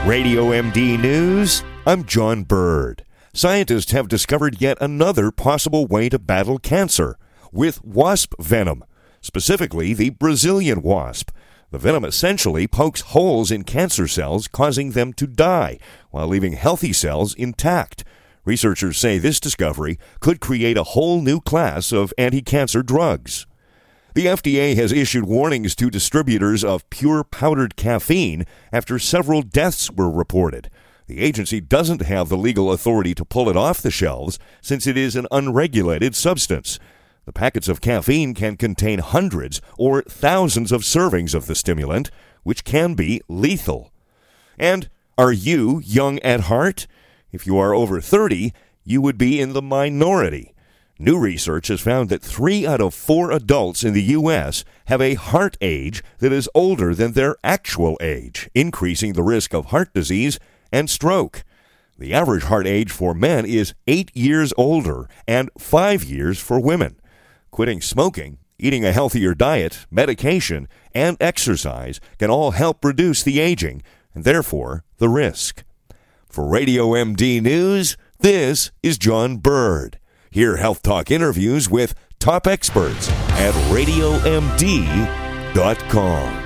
Radio MD News, I'm John Bird. Scientists have discovered yet another possible way to battle cancer with wasp venom, specifically the Brazilian wasp. The venom essentially pokes holes in cancer cells, causing them to die, while leaving healthy cells intact. Researchers say this discovery could create a whole new class of anti-cancer drugs. The FDA has issued warnings to distributors of pure powdered caffeine after several deaths were reported. The agency doesn't have the legal authority to pull it off the shelves since it is an unregulated substance. The packets of caffeine can contain hundreds or thousands of servings of the stimulant, which can be lethal. And are you young at heart? If you are over 30, you would be in the minority. New research has found that 3 out of 4 adults in the U.S. have a heart age that is older than their actual age, increasing the risk of heart disease and stroke. The average heart age for men is 8 years older and 5 years for women. Quitting smoking, eating a healthier diet, medication, and exercise can all help reduce the aging and therefore the risk. For Radio MD News, this is John Bird. Hear Health Talk interviews with top experts at RadioMD.com.